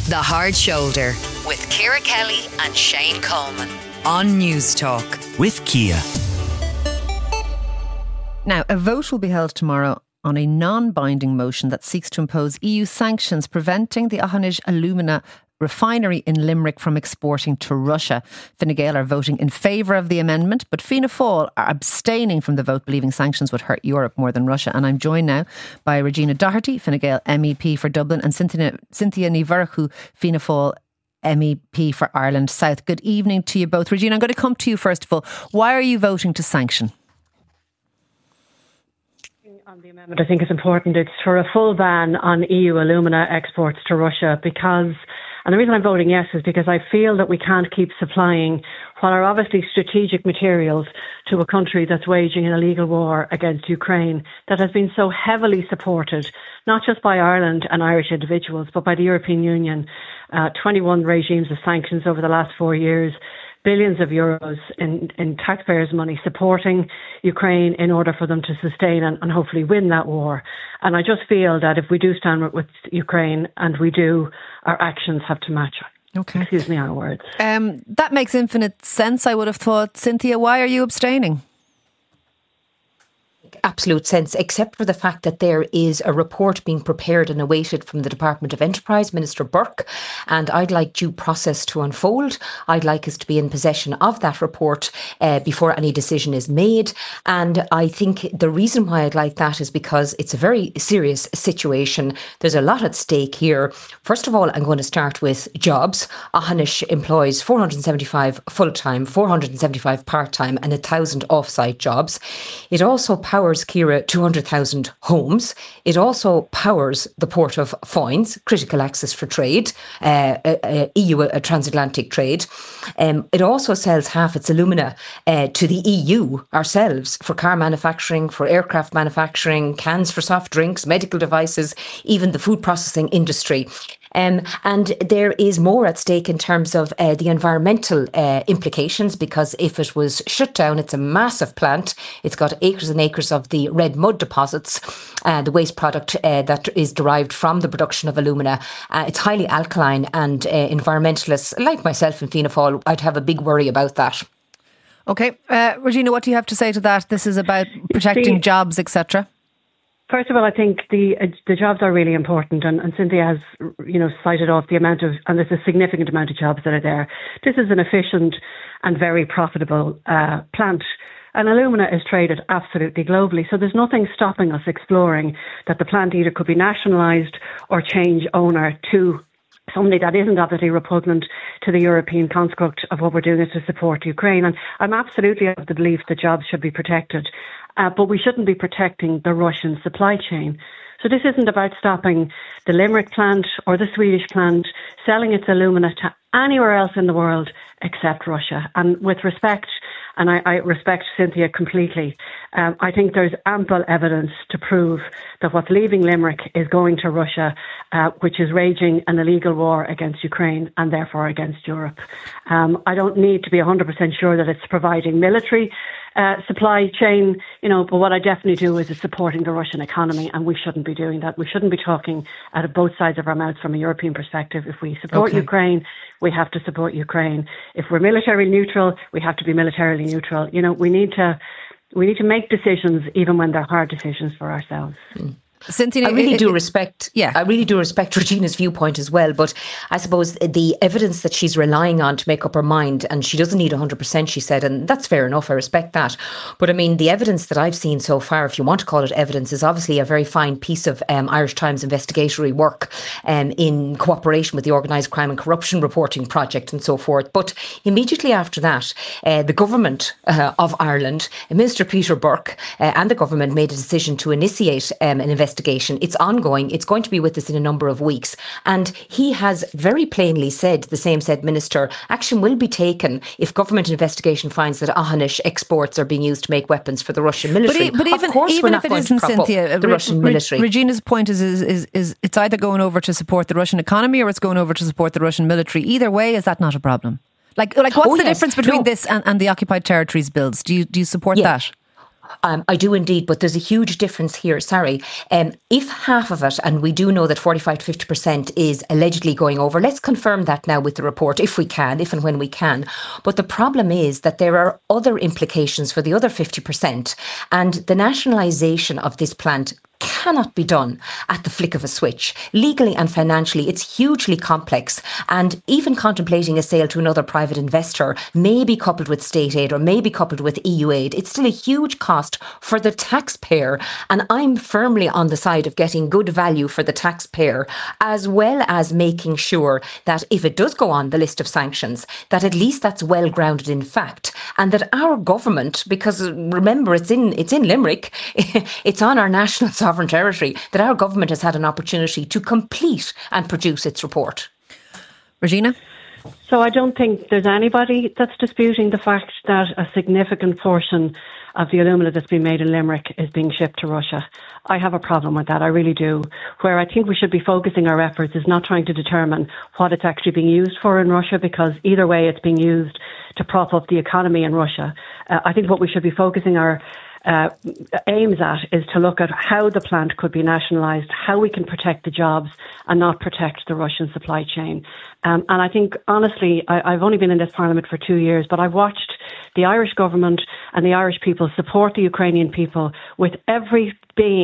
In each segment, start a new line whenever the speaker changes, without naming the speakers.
The Hard Shoulder with Ciara Kelly and Shane Coleman on News Talk.
With Kia.
Now, a vote will be held tomorrow on a non-binding motion that seeks to impose EU sanctions preventing the Auchan Alumina refinery in Limerick from exporting to Russia. Fine Gael are voting in favour of the amendment, but Fianna Fáil are abstaining from the vote, believing sanctions would hurt Europe more than Russia. And I'm joined now by Regina Doherty, Fine Gael MEP for Dublin, and Cynthia Ní Mhurchu, Fianna Fáil MEP for Ireland South. Good evening to you both. Regina, I'm going to come to you first of all. Why are you voting to sanction?
On the amendment, I think it's important. It's for a full ban on EU alumina exports to Russia because, and the reason I'm voting yes is because I feel that we can't keep supplying what are obviously strategic materials to a country that's waging an illegal war against Ukraine that has been so heavily supported, not just by Ireland and Irish individuals, but by the European Union. 21 regimes of sanctions over the last 4 years. Billions of euros in taxpayers' money supporting Ukraine in order for them to sustain and hopefully win that war. And I just feel that if we do stand with Ukraine, and we do, our actions have to match.
Okay.
Excuse me, our words.
That makes infinite sense, I would have thought. Cynthia, why are you abstaining?
Absolute sense, except for the fact that there is a report being prepared and awaited from the Department of Enterprise, Minister Burke, and I'd like due process to unfold. I'd like us to be in possession of that report before any decision is made. And I think the reason why I'd like that is because it's a very serious situation. There's a lot at stake here. First of all, I'm going to start with jobs. Auchan employs 475 full-time, 475 part-time and 1,000 off-site jobs. It also powers, Ciara, 200,000 homes. It also powers the port of Foynes, critical access for trade, EU transatlantic trade. It also sells half its alumina to the EU ourselves for car manufacturing, for aircraft manufacturing, cans for soft drinks, medical devices, even the food processing industry. And there is more at stake in terms of the environmental implications, because if it was shut down, it's a massive plant. It's got acres and acres of the red mud deposits, the waste product that is derived from the production of alumina. It's highly alkaline, and environmentalists like myself and Fianna Fáil, I'd have a big worry about that.
Okay. Regina, what do you have to say to that? This is about protecting jobs, etc.
First of all, I think the jobs are really important, and Cynthia has, cited off the amount of, and there's a significant amount of jobs that are there. This is an efficient and very profitable plant, and alumina is traded absolutely globally. So there's nothing stopping us exploring that the plant either could be nationalised or change owner to somebody that isn't obviously repugnant to the European construct of what we're doing is to support Ukraine. And I'm absolutely of the belief that jobs should be protected, but we shouldn't be protecting the Russian supply chain. So this isn't about stopping the Limerick plant or the Swedish plant selling its alumina to anywhere else in the world except Russia. And with respect, and I respect Cynthia completely, I think there's ample evidence to prove that what's leaving Limerick is going to Russia, which is waging an illegal war against Ukraine and therefore against Europe. I don't need to be 100% sure that it's providing military supply chain, but what I definitely do is supporting the Russian economy, and we shouldn't be doing that. We shouldn't be talking out of both sides of our mouths from a European perspective. If we support Ukraine, we have to support Ukraine. If we're militarily neutral, we have to be militarily neutral. We need to make decisions even when they're hard decisions for ourselves.
Cynthia, I really do respect Regina's viewpoint as well, but I suppose the evidence that she's relying on to make up her mind, and she doesn't need 100%, she said, and that's fair enough, I respect that. But I mean, the evidence that I've seen so far, if you want to call it evidence, is obviously a very fine piece of Irish Times investigatory work in cooperation with the Organised Crime and Corruption Reporting Project and so forth. But immediately after that, the government of Ireland, Minister Peter Burke and the government made a decision to initiate an investigation. It's ongoing. It's going to be with us in a number of weeks. And he has very plainly said, the same said Minister, action will be taken if government investigation finds that Auchan exports are being used to make weapons for the Russian military.
But even if it isn't, Cynthia,
the Russian military.
Regina's point is it's either going over to support the Russian economy or it's going over to support the Russian military. Either way, is that not a problem? Like what's the difference between this and the occupied territories bills? Do you support that?
I do indeed, but there's a huge difference here. Sorry. If half of it, and we do know that 45 to 50% is allegedly going over, let's confirm that now with the report if we can, if and when we can. But the problem is that there are other implications for the other 50%, and the nationalisation of this plant cannot be done at the flick of a switch. Legally and financially, it's hugely complex, and even contemplating a sale to another private investor may be coupled with state aid or may be coupled with EU aid. It's still a huge cost for the taxpayer, and I'm firmly on the side of getting good value for the taxpayer, as well as making sure that if it does go on the list of sanctions, that at least that's well grounded in fact, and that our government, because remember it's in Limerick, it's on our national sovereign territory, that our government has had an opportunity to complete and produce its report.
Regina?
So I don't think there's anybody that's disputing the fact that a significant portion of the alumina that's being made in Limerick is being shipped to Russia. I have a problem with that, I really do. Where I think we should be focusing our efforts is not trying to determine what it's actually being used for in Russia, because either way it's being used to prop up the economy in Russia. I think what we should be focusing our aims at is to look at how the plant could be nationalised, how we can protect the jobs and not protect the Russian supply chain. And I think, honestly, I've only been in this parliament for 2 years, but I've watched the Irish government and the Irish people support the Ukrainian people with every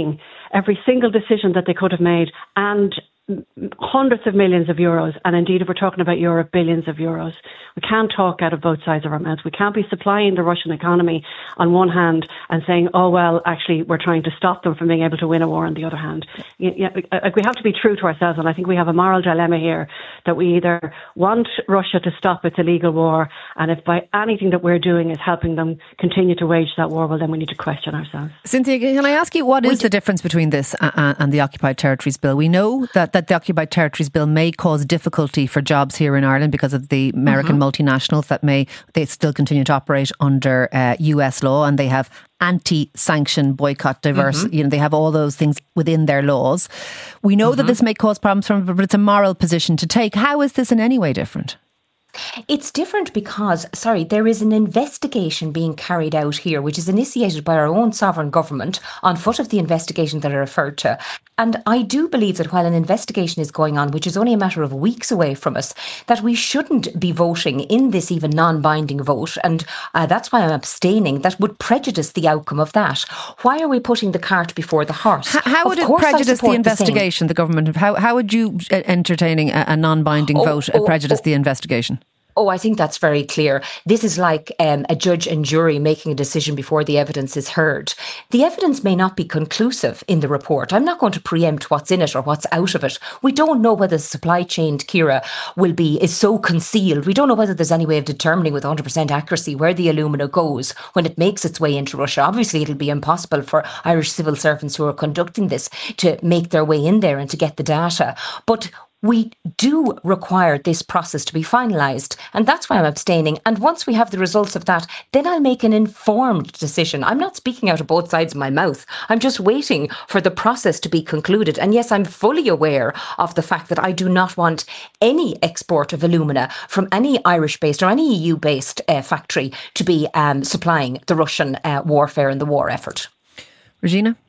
single decision that they could have made, and hundreds of millions of euros, and indeed if we're talking about Europe, billions of euros. We can't talk out of both sides of our mouths. We can't be supplying the Russian economy on one hand and saying, oh well, actually we're trying to stop them from being able to win a war on the other hand. We have to be true to ourselves, and I think we have a moral dilemma here that we either want Russia to stop its illegal war, and if by anything that we're doing is helping them continue to wage that war, well then we need to question ourselves.
Cynthia, can I ask you, what is the difference between this and the Occupied Territories Bill? We know that the Occupied Territories Bill may cause difficulty for jobs here in Ireland because of the American multinationals that they still continue to operate under US law, and they have anti-sanction, boycott, diverse, they have all those things within their laws. We know that this may cause problems for them, but it's a moral position to take. How is this in any way different?
It's different because, there is an investigation being carried out here, which is initiated by our own sovereign government on foot of the investigation that I referred to. And I do believe that while an investigation is going on, which is only a matter of weeks away from us, that we shouldn't be voting in this even non-binding vote. And that's why I'm abstaining. That would prejudice the outcome of that. Why are we putting the cart before the horse?
How would it prejudice the investigation, the government? How would you, entertaining a non-binding vote, prejudice the investigation?
Oh, I think that's very clear. This is like a judge and jury making a decision before the evidence is heard. The evidence may not be conclusive in the report. I'm not going to preempt what's in it or what's out of it. We don't know whether the supply chain, Ciara, is so concealed. We don't know whether there's any way of determining with 100% accuracy where the alumina goes when it makes its way into Russia. Obviously, it'll be impossible for Irish civil servants who are conducting this to make their way in there and to get the data. But we do require this process to be finalised, and that's why I'm abstaining. And once we have the results of that, then I'll make an informed decision. I'm not speaking out of both sides of my mouth. I'm just waiting for the process to be concluded. And yes, I'm fully aware of the fact that I do not want any export of alumina from any Irish-based or any EU-based factory to be supplying the Russian warfare and the war effort.
Regina?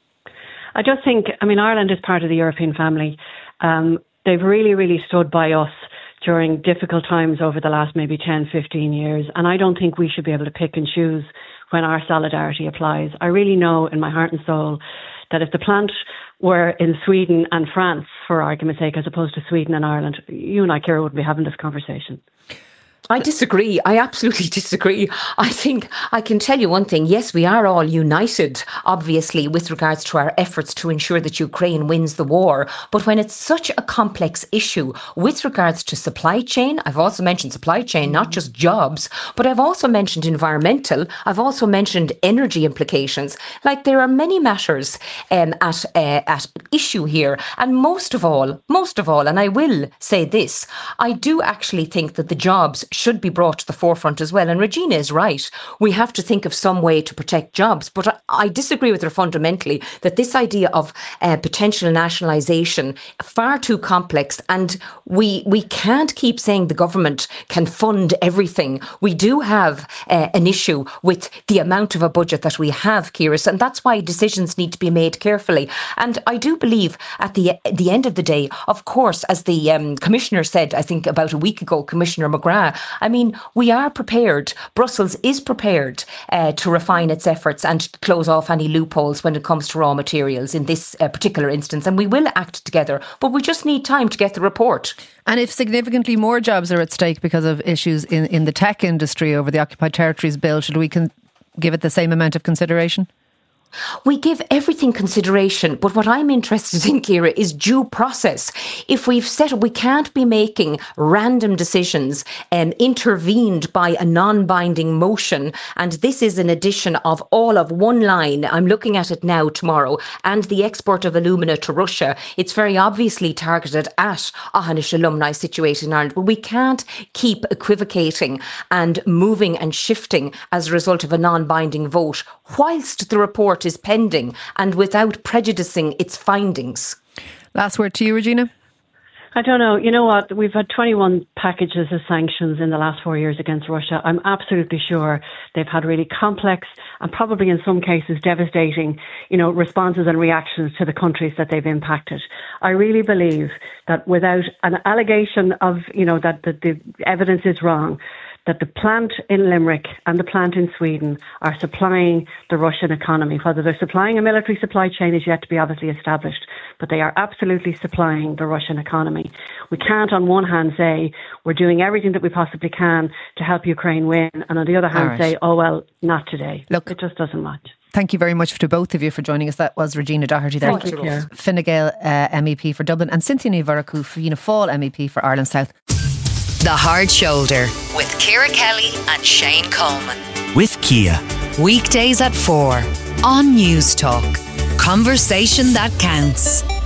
I just think, Ireland is part of the European family. They've really, really stood by us during difficult times over the last maybe 10, 15 years. And I don't think we should be able to pick and choose when our solidarity applies. I really know in my heart and soul that if the plant were in Sweden and France, for argument's sake, as opposed to Sweden and Ireland, you and I, Ciara, wouldn't be having this conversation.
I disagree. I absolutely disagree. I think I can tell you one thing. Yes, we are all united, obviously, with regards to our efforts to ensure that Ukraine wins the war. But when it's such a complex issue with regards to supply chain, I've also mentioned supply chain, not just jobs, but I've also mentioned environmental. I've also mentioned energy implications. Like, there are many matters at issue here. And most of all, and I will say this, I do actually think that the jobs should be brought to the forefront as well. And Regina is right. We have to think of some way to protect jobs. But I disagree with her fundamentally that this idea of potential nationalisation, far too complex. And we can't keep saying the government can fund everything. We do have an issue with the amount of a budget that we have, Ciara, and that's why decisions need to be made carefully. And I do believe at the end of the day, of course, as the Commissioner said, I think about a week ago, Commissioner McGrath, I mean, we are prepared. Brussels is prepared to refine its efforts and close off any loopholes when it comes to raw materials in this particular instance. And we will act together, but we just need time to get the report.
And if significantly more jobs are at stake because of issues in the tech industry over the Occupied Territories Bill, should we give it the same amount of consideration?
We give everything consideration, but what I'm interested in, Ciara, is due process. If we've set up, we can't be making random decisions intervened by a non-binding motion. And this is an addition of all of one line. I'm looking at it now tomorrow. And the export of alumina to Russia. It's very obviously targeted at Aughanish alumni situated in Ireland. But we can't keep equivocating and moving and shifting as a result of a non-binding vote whilst the report is pending and without prejudicing its findings.
Last word to you, Regina.
I don't know. You know what? We've had 21 packages of sanctions in the last 4 years against Russia. I'm absolutely sure they've had really complex and probably in some cases devastating, responses and reactions to the countries that they've impacted. I really believe that without an allegation of, that the evidence is wrong, that the plant in Limerick and the plant in Sweden are supplying the Russian economy. Whether they're supplying a military supply chain is yet to be obviously established, but they are absolutely supplying the Russian economy. We can't on one hand say we're doing everything that we possibly can to help Ukraine win, and on the other hand say, oh well, not today.
Look,
it just doesn't match.
Thank you very much to both of you for joining us. That was Regina Doherty there, Fine Gael MEP for Dublin, and Cynthia Ní Mhurchu, Fianna Fáil MEP for Ireland South.
The Hard Shoulder with Ciara Kelly and Shane Coleman.
With Kia.
Weekdays at 4 on News Talk. Conversation that counts.